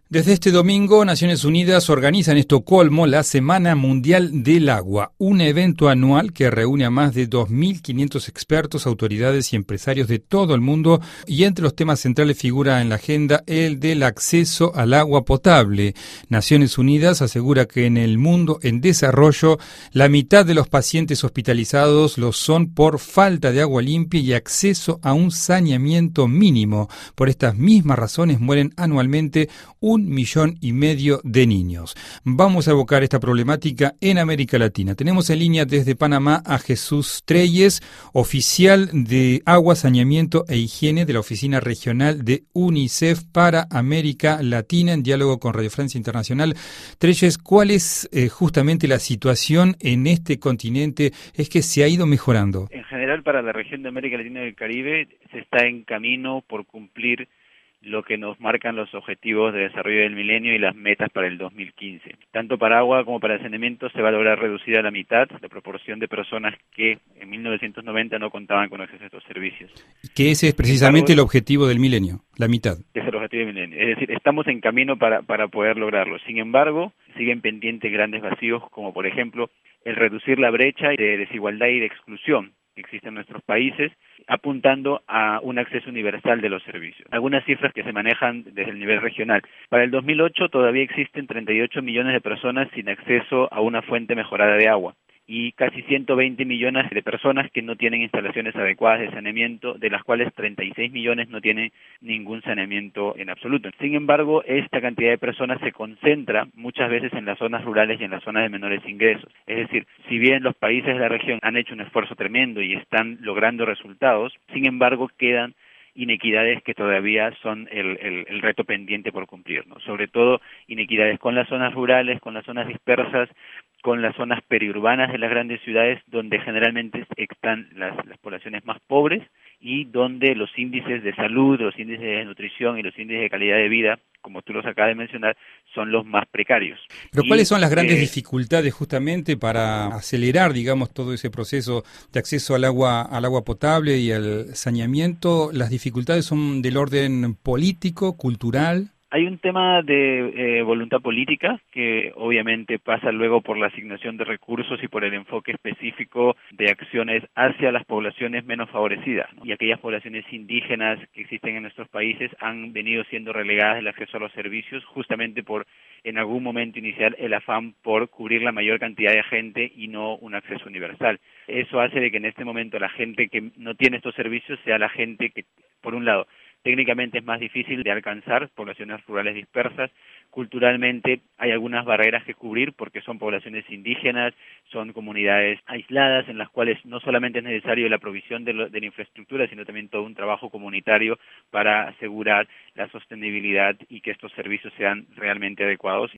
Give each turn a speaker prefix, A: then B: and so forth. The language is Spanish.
A: Desde este domingo, Naciones Unidas organiza en Estocolmo la Semana Mundial del Agua, un evento anual que reúne a más de 2.500 expertos, autoridades y empresarios de todo el mundo, y entre los temas centrales figura en la agenda el del acceso al agua potable. Naciones Unidas asegura que en el mundo en desarrollo, la mitad de los pacientes hospitalizados lo son por falta de agua limpia y acceso a un saneamiento mínimo. Por estas mismas razones mueren anualmente 1,5 millones de niños. Vamos a evocar esta problemática en América Latina. Tenemos en línea desde Panamá a Jesús Treyes, oficial de Agua, Saneamiento e Higiene de la Oficina Regional de UNICEF para América Latina, en diálogo con Radio Francia Internacional. Treyes, ¿cuál es justamente la situación en este continente? ¿Es que se ha ido mejorando?
B: En general, para la región de América Latina y el Caribe, se está en camino por cumplir lo que nos marcan los objetivos de desarrollo del milenio y las metas para el 2015. Tanto para agua como para saneamiento se va a lograr reducir a la mitad la proporción de personas que en 1990 no contaban con acceso a estos servicios.
A: Que ese es precisamente el objetivo del milenio, la mitad.
B: Es el objetivo del milenio. Es decir, estamos en camino para poder lograrlo. Sin embargo, siguen pendientes grandes vacíos, como por ejemplo el reducir la brecha de desigualdad y de exclusión que existe en nuestros países, apuntando a un acceso universal de los servicios. Algunas cifras que se manejan desde el nivel regional. Para el 2008 todavía existen 38 millones de personas sin acceso a una fuente mejorada de agua y casi 120 millones de personas que no tienen instalaciones adecuadas de saneamiento, de las cuales 36 millones no tienen ningún saneamiento en absoluto. Sin embargo, esta cantidad de personas se concentra muchas veces en las zonas rurales y en las zonas de menores ingresos. Es decir, si bien los países de la región han hecho un esfuerzo tremendo y están logrando resultados, sin embargo quedan inequidades que todavía son el reto pendiente por cumplir, ¿no? Sobre todo inequidades con las zonas rurales, con las zonas dispersas, con las zonas periurbanas de las grandes ciudades, donde generalmente están las poblaciones más pobres y donde los índices de salud, los índices de nutrición y los índices de calidad de vida, como tú los acabas de mencionar, son los más precarios.
A: Pero ¿cuáles son las grandes dificultades justamente para acelerar, digamos, todo ese proceso de acceso al agua potable y al saneamiento? ¿Las dificultades son del orden político, cultural?
B: Hay un tema de voluntad política que obviamente pasa luego por la asignación de recursos y por el enfoque específico de acciones hacia las poblaciones menos favorecidas, ¿no? Y aquellas poblaciones indígenas que existen en nuestros países han venido siendo relegadas del acceso a los servicios justamente por, en algún momento inicial, el afán por cubrir la mayor cantidad de gente y no un acceso universal. Eso hace de que en este momento la gente que no tiene estos servicios sea la gente que, por un lado, técnicamente es más difícil de alcanzar, poblaciones rurales dispersas. Culturalmente hay algunas barreras que cubrir porque son poblaciones indígenas, son comunidades aisladas en las cuales no solamente es necesario la provisión de la infraestructura, sino también todo un trabajo comunitario para asegurar la sostenibilidad y que estos servicios sean realmente adecuados.